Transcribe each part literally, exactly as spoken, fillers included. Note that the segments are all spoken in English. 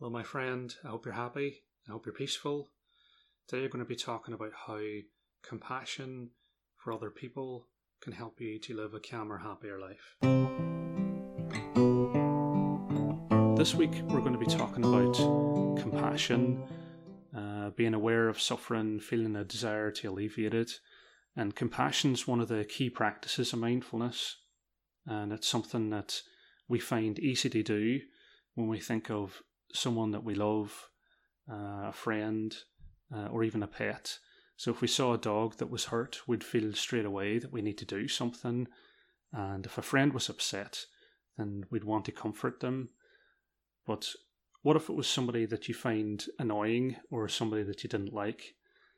Well, my friend, I hope you're happy. I hope you're peaceful. Today we're going to be talking about how compassion for other people can help you to live a calmer, happier life. This week we're going to be talking about compassion, uh, being aware of suffering, feeling a desire to alleviate it. And compassion is one of the key practices of mindfulness. And it's something that we find easy to do when we think of someone that we love, uh, a friend, uh, or even a pet. So if we saw a dog that was hurt, we'd feel straight away that we need to do something. And if a friend was upset, then we'd want to comfort them. But what if it was somebody that you find annoying or somebody that you didn't like?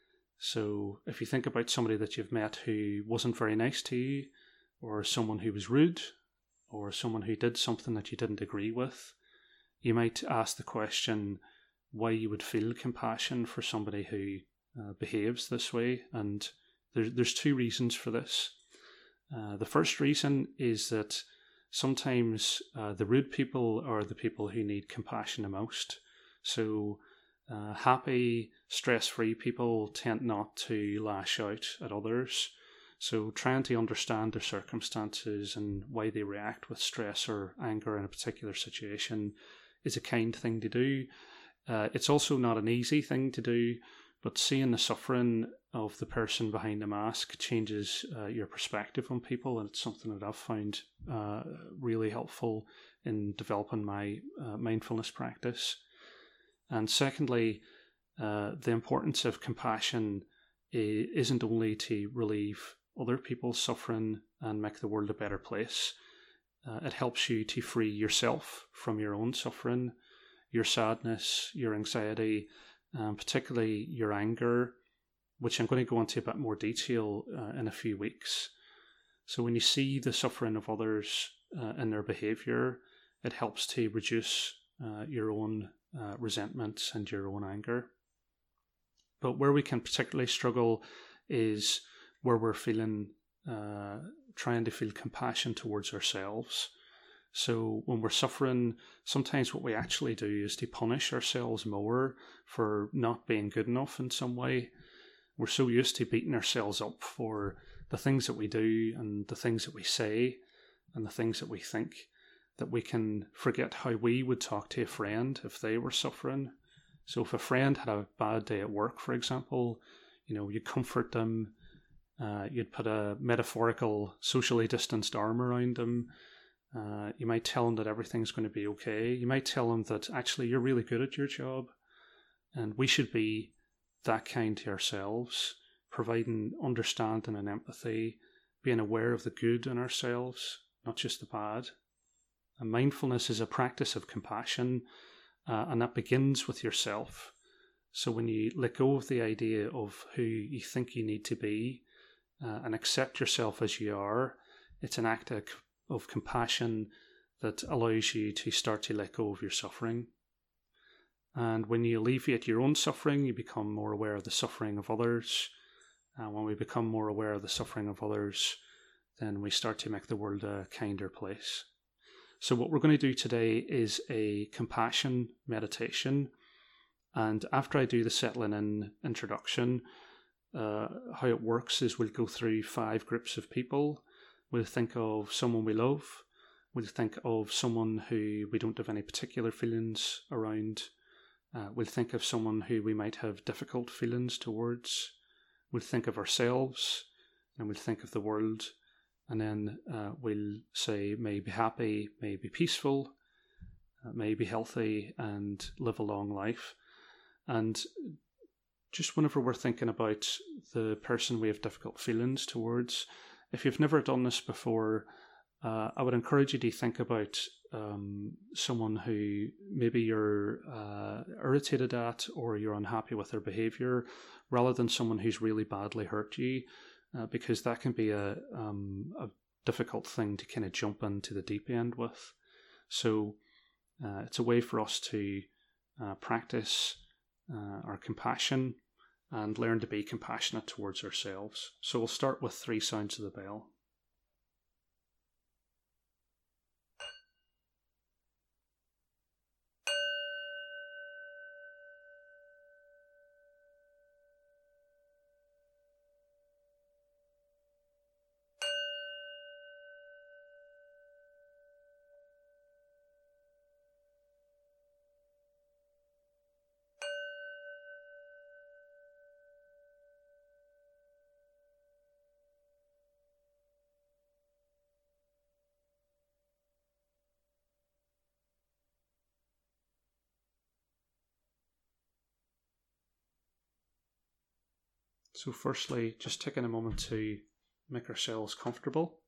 So if you think about somebody that you've met who wasn't very nice to you, or someone who was rude, or someone who did something that you didn't agree with, you might ask the question why you would feel compassion for somebody who uh, behaves this way. And there, there's two reasons for this. Uh, the first reason is that sometimes uh, the rude people are the people who need compassion the most. So uh, happy, stress-free people tend not to lash out at others. So trying to understand their circumstances and why they react with stress or anger in a particular situation is a kind thing to do. Uh, it's also not an easy thing to do, but seeing the suffering of the person behind the mask changes uh, your perspective on people, and it's something that I've found uh, really helpful in developing my uh, mindfulness practice. And secondly, uh, the importance of compassion isn't only to relieve other people's suffering and make the world a better place. Uh, it helps you to free yourself from your own suffering, your sadness, your anxiety, and particularly your anger, which I'm going to go into a bit more detail uh, in a few weeks. So when you see the suffering of others uh, in their behaviour, it helps to reduce uh, your own uh, resentment and your own anger. But where we can particularly struggle is where we're feeling, uh, trying to feel compassion towards ourselves. So when we're suffering, sometimes what we actually do is to punish ourselves more for not being good enough in some way. We're so used to beating ourselves up for the things that we do and the things that we say and the things that we think that we can forget how we would talk to a friend if they were suffering. So if a friend had a bad day at work, for example, you know, you comfort them, uh, you'd put a metaphorical socially distanced arm around them. Uh, you might tell them that everything's going to be okay. You might tell them that actually you're really good at your job, and we should be that kind to ourselves, providing understanding and empathy, being aware of the good in ourselves, not just the bad. And mindfulness is a practice of compassion, uh, and that begins with yourself. So when you let go of the idea of who you think you need to be uh, and accept yourself as you are, it's an act of of compassion that allows you to start to let go of your suffering. And when you alleviate your own suffering, you become more aware of the suffering of others. And when we become more aware of the suffering of others, then we start to make the world a kinder place. So what we're going to do today is a compassion meditation. And after I do the settling in introduction, uh, how it works is we'll go through five groups of people. We'll think of someone we love. We'll think of someone who we don't have any particular feelings around. Uh, we'll think of someone who we might have difficult feelings towards. We'll think of ourselves, and we'll think of the world. And then uh, we'll say, may be happy, may be peaceful, uh, may be healthy, and live a long life. And just whenever we're thinking about the person we have difficult feelings towards, if you've never done this before, uh, I would encourage you to think about um, someone who maybe you're uh, irritated at or you're unhappy with their behaviour, rather than someone who's really badly hurt you, uh, because that can be a, um, a difficult thing to kind of jump into the deep end with. So uh, it's a way for us to uh, practice uh, our compassion and learn to be compassionate towards ourselves. So we'll start with three sounds of the bell. So firstly, just taking a moment to make ourselves comfortable,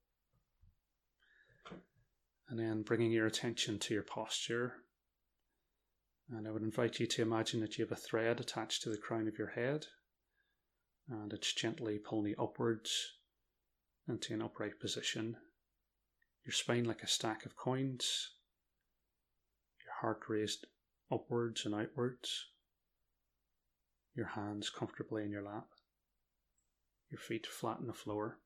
and then bringing your attention to your posture. And I would invite you to imagine that you have a thread attached to the crown of your head, and it's gently pulling you upwards into an upright position. Your spine like a stack of coins, your heart raised upwards and outwards, your hands comfortably in your lap, your feet flat on the floor.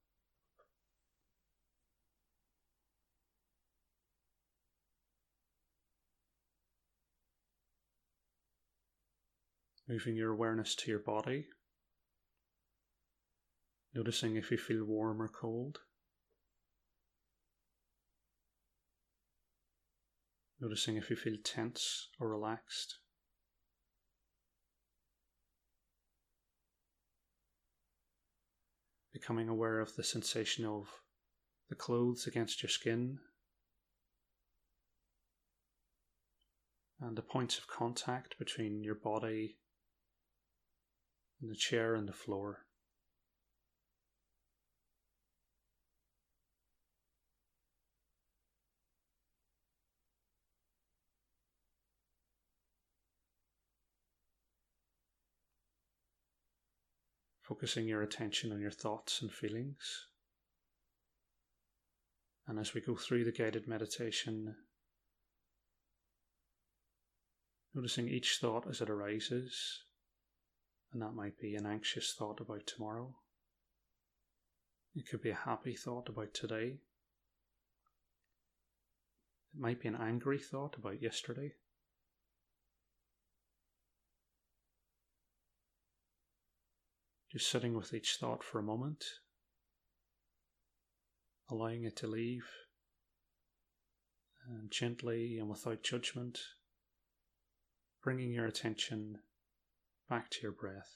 Moving your awareness to your body, noticing if you feel warm or cold. Noticing if you feel tense or relaxed. Becoming aware of the sensation of the clothes against your skin and the points of contact between your body and the chair and the floor. Focusing your attention on your thoughts and feelings. And as we go through the guided meditation, noticing each thought as it arises, and that might be an anxious thought about tomorrow. It could be a happy thought about today. It might be an angry thought about yesterday. Just sitting with each thought for a moment, allowing it to leave, and gently and without judgment, bringing your attention back to your breath.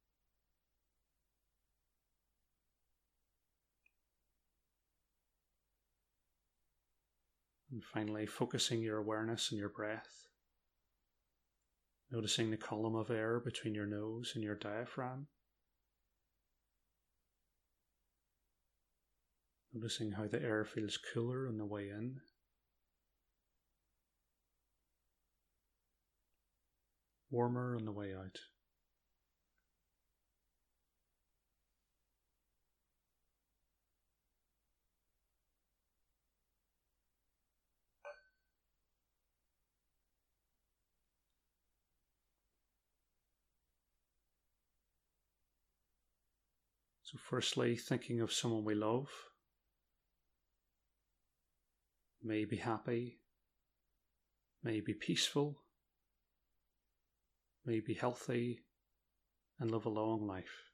And finally, focusing your awareness on your breath, noticing the column of air between your nose and your diaphragm. Noticing how the air feels cooler on the way in, warmer on the way out. So firstly, thinking of someone we love, may be happy, may be peaceful, may be healthy, and live a long life.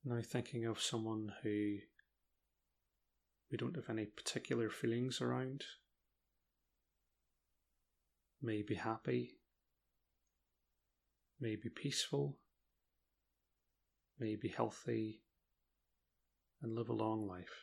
Now thinking of someone who we don't have any particular feelings around. May be happy, may be peaceful, may be healthy, and live a long life.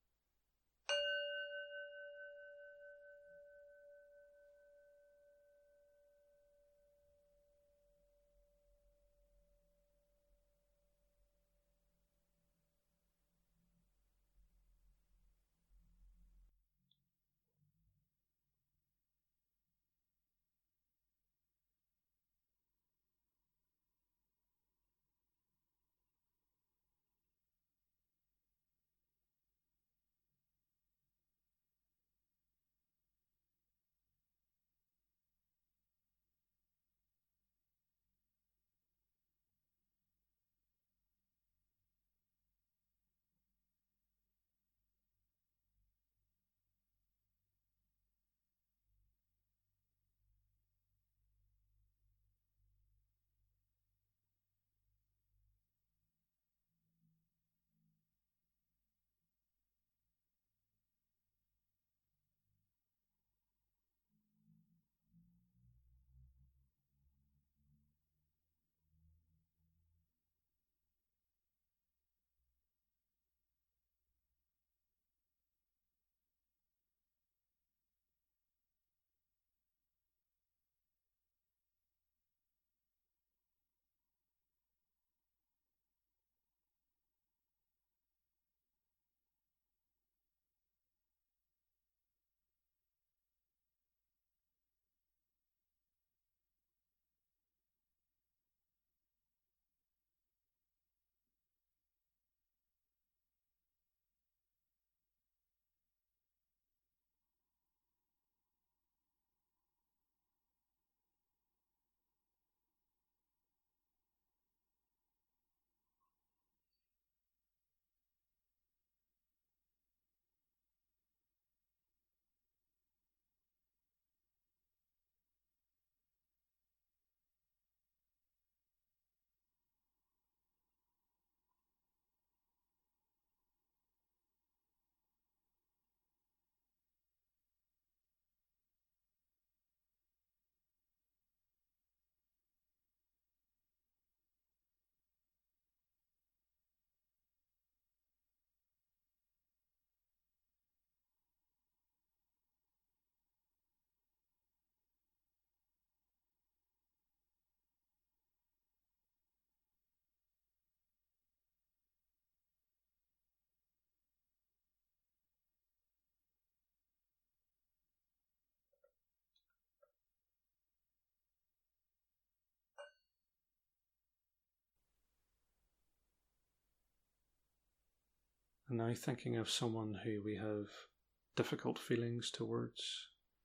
And now thinking of someone who we have difficult feelings towards.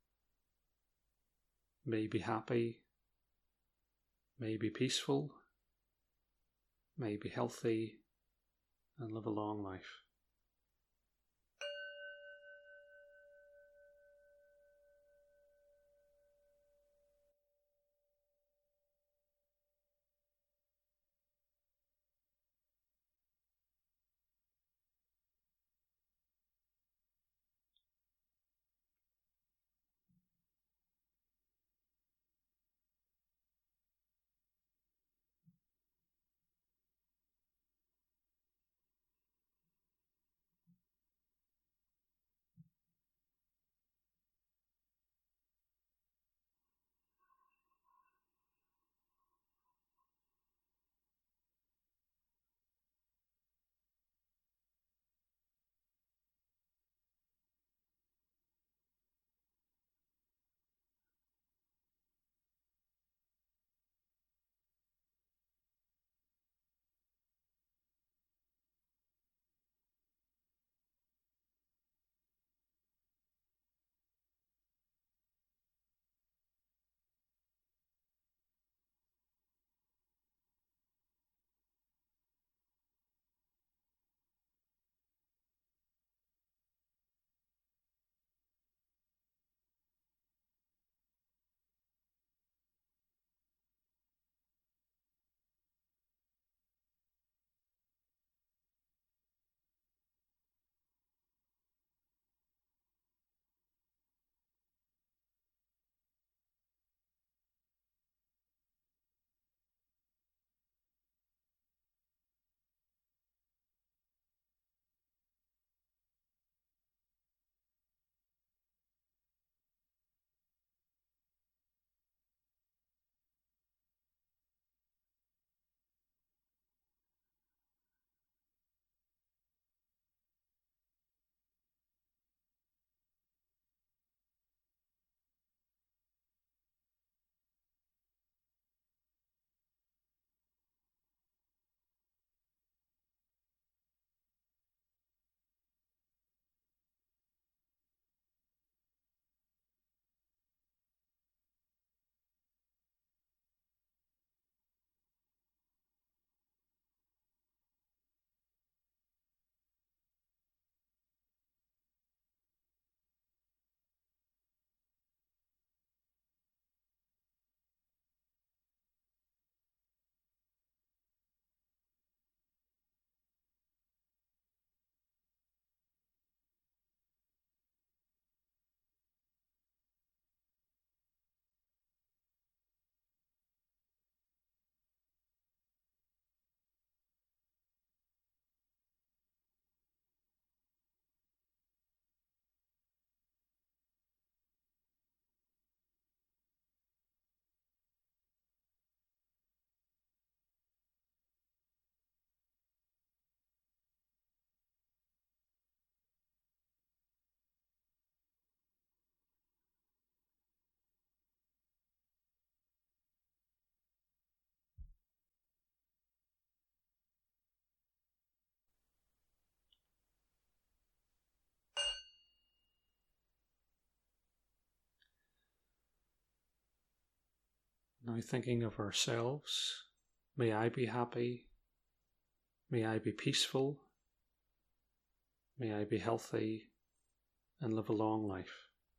May be happy, may be peaceful, may be healthy, and live a long life. Now thinking of ourselves, may I be happy, may I be peaceful, may I be healthy and live a long life.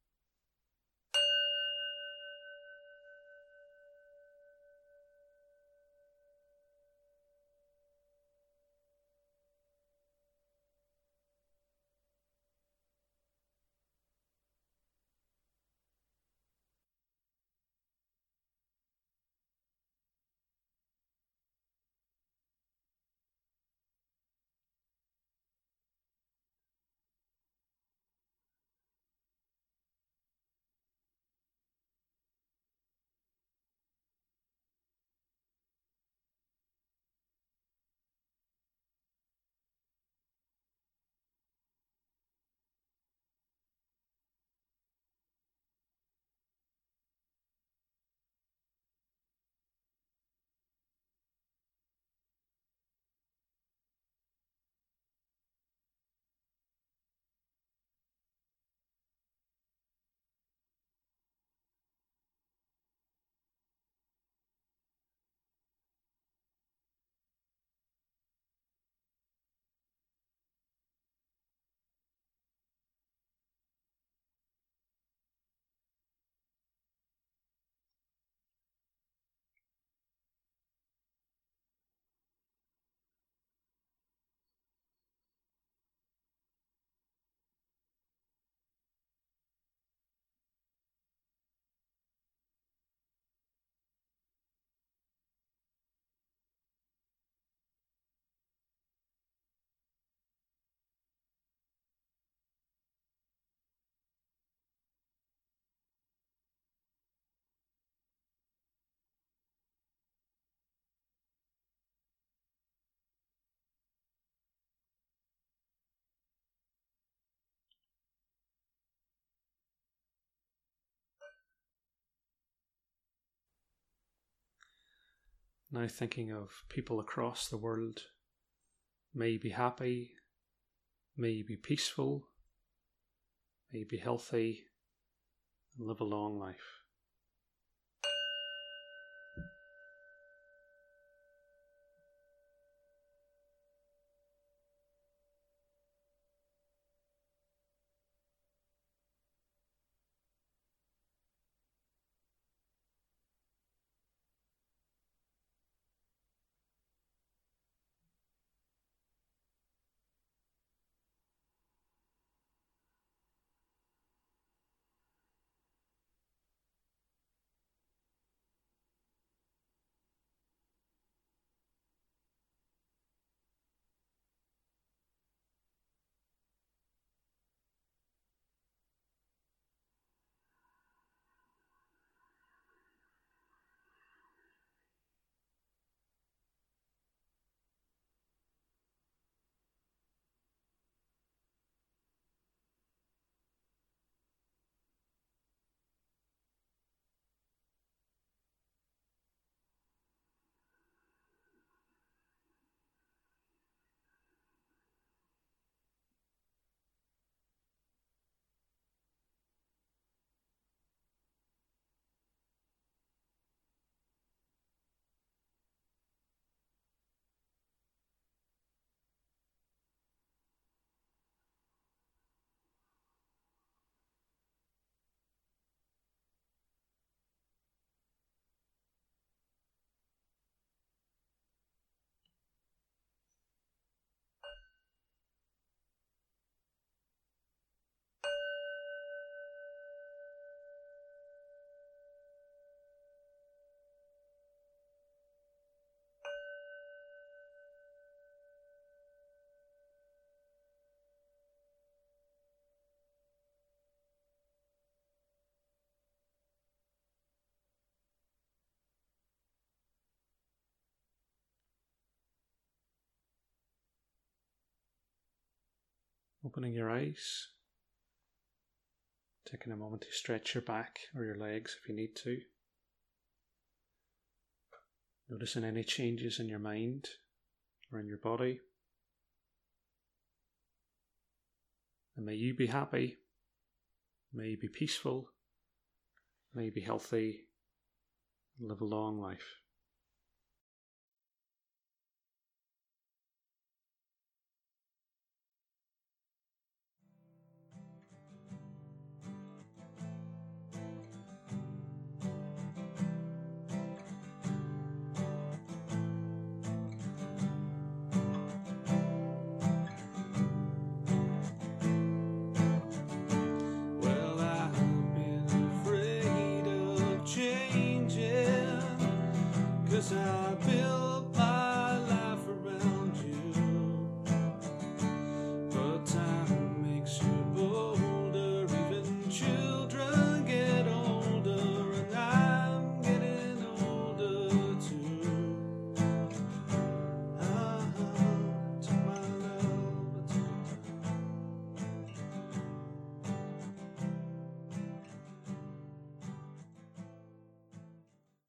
Now thinking of people across the world, may be happy, may be peaceful, may be healthy, and live a long life. Opening your eyes, taking a moment to stretch your back or your legs if you need to. Noticing any changes in your mind or in your body. And may you be happy, may you be peaceful, may you be healthy, live a long life.